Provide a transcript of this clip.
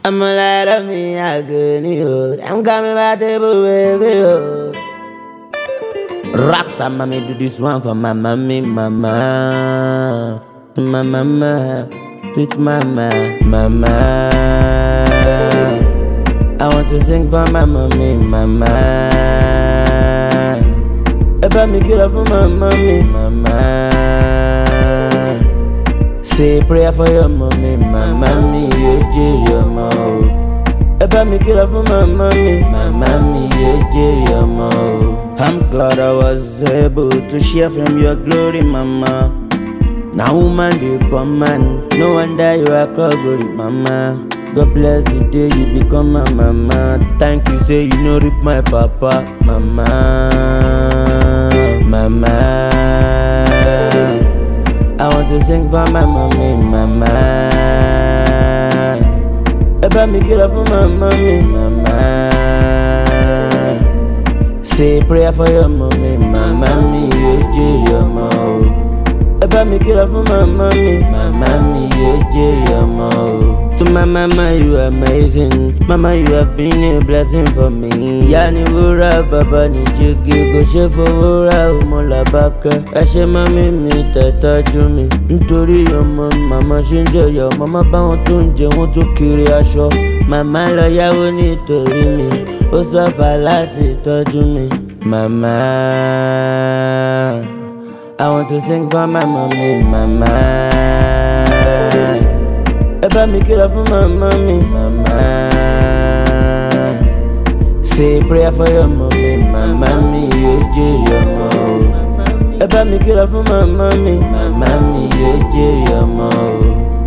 I'ma let up me agony, oh. I'm coming back table, baby, oh. Rocks, mommy, do this one for my mommy, mama. My mama, sweet mama, mama. I want to sing for my mommy, mama. About me get up for my mommy, mama. Say prayer for your mommy, my mommy, your mom. About me get up for my mommy, your mom. I'm glad I was able to share from your glory, mama. Now woman they come man, no wonder you are called glory, mama. God bless the day you become my mama. Thank you, say you know rip my papa, mama, mama. I want to sing for my mommy, mama. About me get up for my mommy, mama. Say prayer for your mommy, my mommy, your mom. About me get up for my mommy, your mom. To my mama, you are amazing. Mama, you have been a blessing for me. Yani wura baba ni jigi go she for wura umola baka. Ashe mami mi tọ́jú mi. Nítorí ọmọ mama ṣe ń jẹyọ. Mama bá wọn tó ń jẹ wọn tó kiri aṣọ. Mama lọ yáwó nítorí mi. Ó sọ́fà láti tọ́jú mi. Mama, I want to sing for my mommy, mama. About me get up for my mommy, mama. Say prayer for your mommy, my mommy, your mom. About me get up for my mommy, your mom.